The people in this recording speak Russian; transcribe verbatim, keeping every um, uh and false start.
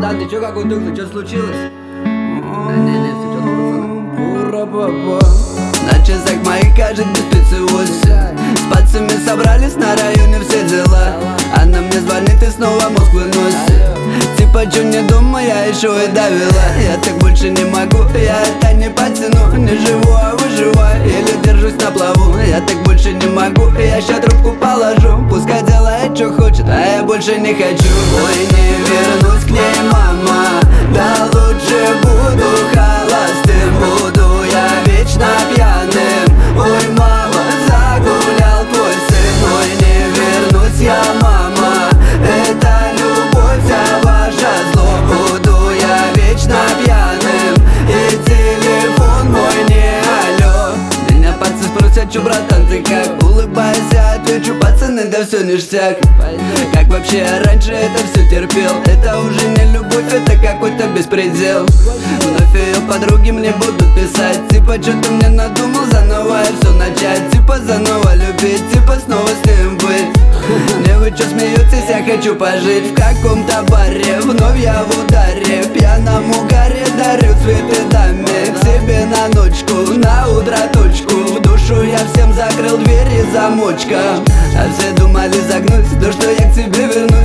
Братан, ты чё какой тухлый, чё случилось? Да не, не, все четко, пацаны. На часах моих, кажется, без пиццы восемь. С пацами собрались на районе, все дела. Она мне звонит и снова мозг выносит. Типа, чё не дома, я еще и довела. Я так больше не могу, я это не потяну. Не живу, а выживаю, или держусь на плаву. Я так больше не могу, я ща трубку положу. Пускай делает, что хочет, а я больше не хочу. Ой, не вернусь к ней, мама. Да лучше буду холостым, буду я вечно пьяным. Ой, мама, загулял твой сын. Ой, не вернусь я, мама. Это любовь, вся ваша зло. Буду я вечно пьяным, и телефон мой не алло. Меня пацаны спросят, чё, братан, ты как? Улыбаясь, я отвечу, пацаны, да все ништяк. Как вообще я раньше это все терпел? Это уже не любовь, это какой-то беспредел. Вновь ее подруги мне будут писать, типа, что ты мне надумал заново и все начать. Типа, заново любить, типа, снова с ним быть. Не вы чё смеетесь, я хочу пожить в каком-то баре. Вновь я в ударе, в пьяном угаре дарю цветы даме. К себе на ночку, на утро точку. В душу я всем закрыл двери замочком. А все думали загнуть то, что я к тебе вернусь.